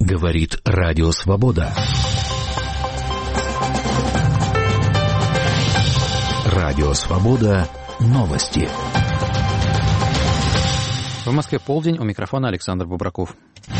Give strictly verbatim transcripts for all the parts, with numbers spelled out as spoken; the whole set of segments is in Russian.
Говорит Радио Свобода. Радио Свобода. Новости. В Москве полдень, у микрофона Александр Бубраков.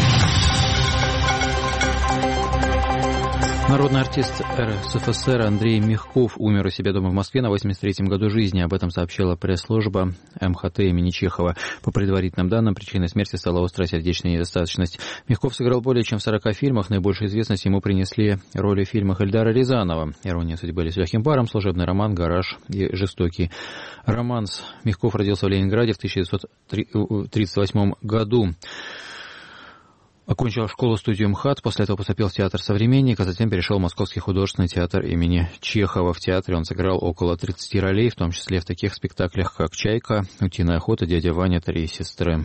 Народный артист эр эс эф эс эр Андрей Мягков умер у себя дома в Москве на восемьдесят третьем году жизни. Об этом сообщила пресс-служба эм ха тэ имени Чехова. По предварительным данным, причиной смерти стала острая сердечная недостаточность. Мягков сыграл более чем в сорока фильмах. Наибольшую известность ему принесли роли в фильмах Эльдара Рязанова: «Ирония судьбы» или «С легким паром», «Служебный роман», «Гараж» и «Жестокий романс». Мягков родился в Ленинграде в тысяча девятьсот тридцать восьмом году. Окончил школу-студию МХАТ, после этого поступил в театр «Современник», а затем перешел в Московский художественный театр имени Чехова. В театре он сыграл около тридцати ролей, в том числе в таких спектаклях, как «Чайка», «Утиная охота», «Дядя Ваня», «Три сестры».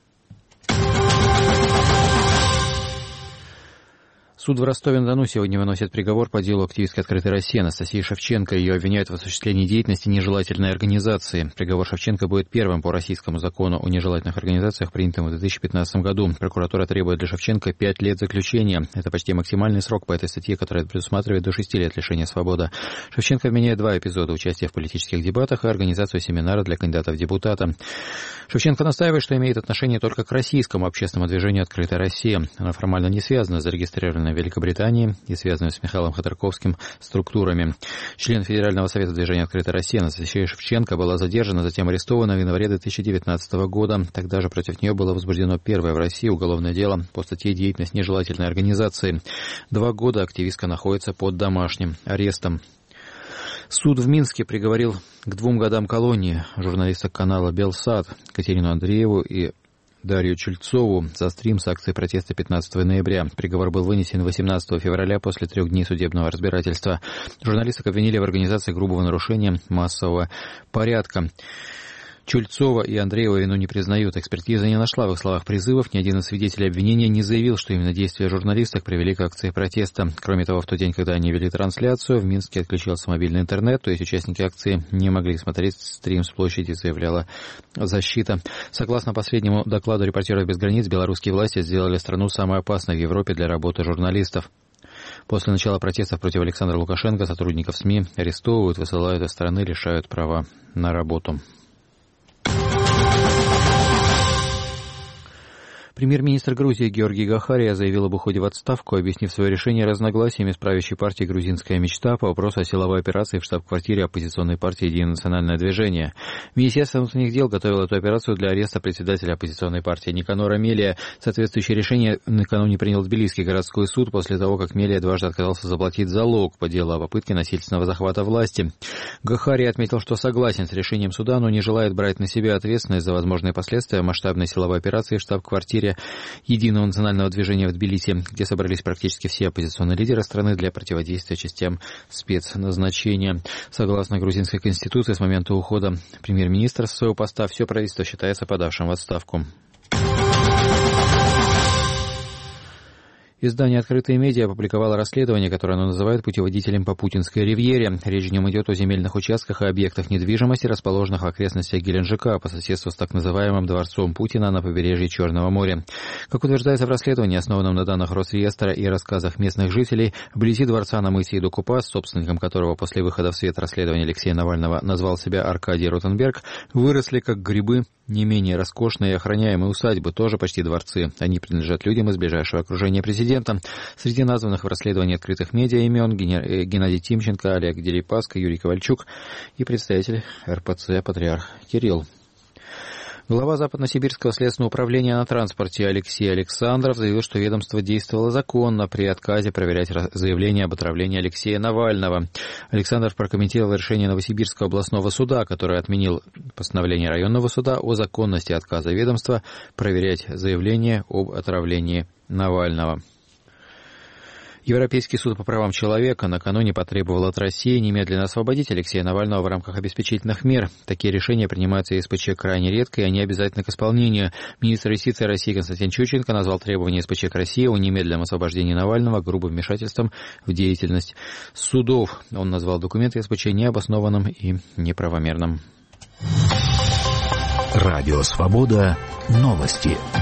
Суд в Ростове-на-Дону сегодня выносит приговор по делу активистки «Открытой России» Анастасии Шевченко. Ее обвиняют в осуществлении деятельности нежелательной организации. Приговор Шевченко будет первым по российскому закону о нежелательных организациях, принятым в две тысячи пятнадцатом году. Прокуратура требует для Шевченко пять лет заключения. Это почти максимальный срок по этой статье, которая предусматривает до шести лет лишения свободы. Шевченко обвиняет два эпизода: участия в политических дебатах и организацию семинара для кандидатов в депутаты. Шевченко настаивает, что имеет отношение только к российскому общественному движению «Открытая Россия». Она формально не связана с зарегистрированной в Великобритании и связанной с Михаилом Ходорковским структурами. Член Федерального совета движения «Открытая Россия» Анастасия Шевченко была задержана, затем арестована в январе две тысячи девятнадцатого года. Тогда же против нее было возбуждено первое в России уголовное дело по статье «Деятельность нежелательной организации». Два года активистка находится под домашним арестом. Суд в Минске приговорил к двум годам колонии журналисток канала «Белсат» Катерину Андрееву и Дарью Чульцову за стрим с акцией протеста пятнадцатого ноября. Приговор был вынесен восемнадцатого февраля после трех дней судебного разбирательства. Журналисток обвинили в организации грубого нарушения массового порядка. Чульцова и Андреева вину не признают. Экспертиза не нашла в их словах призывов. Ни один из свидетелей обвинения не заявил, что именно действия журналисток привели к акции протеста. Кроме того, в тот день, когда они вели трансляцию, в Минске отключился мобильный интернет, то есть участники акции не могли смотреть стрим с площади, заявляла защита. Согласно последнему докладу «Репортеров без границ», белорусские власти сделали страну самой опасной в Европе для работы журналистов. После начала протестов против Александра Лукашенко сотрудников СМИ арестовывают, высылают из страны, лишают права на работу. Премьер-министр Грузии Георгий Гахария заявил об уходе в отставку, объяснив свое решение разногласиями с правящей партией «Грузинская мечта» по вопросу о силовой операции в штаб-квартире оппозиционной партии «Единое национальное движение». Министерство внутренних дел готовило эту операцию для ареста председателя оппозиционной партии Никанора Мелия. Соответствующее решение накануне принял Тбилисский городской суд после того, как Мелия дважды отказался заплатить залог по делу о попытке насильственного захвата власти. Гахария отметил, что согласен с решением суда, но не желает брать на себя ответственность за возможные последствия масштабной силовой операции в штаб-квартире Единого национального движения в Тбилиси, где собрались практически все оппозиционные лидеры страны для противодействия частям спецназначения. Согласно грузинской конституции, с момента ухода премьер-министра со своего поста все правительство считается подавшим в отставку. Издание «Открытые медиа» опубликовало расследование, которое оно называет «Путеводителем по путинской ривьере». Речь в нем идет о земельных участках и объектах недвижимости, расположенных в окрестностях Геленджика, по соседству с так называемым дворцом Путина на побережье Черного моря. Как утверждается в расследовании, основанном на данных Росреестра и рассказах местных жителей, вблизи дворца на мысе Идукупас, собственником которого после выхода в свет расследования Алексея Навального назвал себя Аркадий Ротенберг, выросли как грибы не менее роскошные и охраняемые усадьбы, тоже почти дворцы. Они принадлежат людям из ближайшего окружения президента. Среди названных в расследовании открытых медиа имен Геннадий Тимченко, Олег Дерипаска, Юрий Ковальчук и представитель эр пэ цэ патриарх Кирилл. Глава Западносибирского следственного управления на транспорте Алексей Александров заявил, что ведомство действовало законно при отказе проверять заявление об отравлении Алексея Навального. Александров прокомментировал решение Новосибирского областного суда, который отменил постановление районного суда о законности отказа ведомства проверять заявление об отравлении Навального. Европейский суд по правам человека накануне потребовал от России немедленно освободить Алексея Навального в рамках обеспечительных мер. Такие решения принимаются эс пэ че крайне редко и они обязательны к исполнению. Министр юстиции России Константин Чученко назвал требования эс пэ че к России о немедленном освобождении Навального грубым вмешательством в деятельность судов. Он назвал документы эс пэ че необоснованным и неправомерным. Радио Свобода. Новости.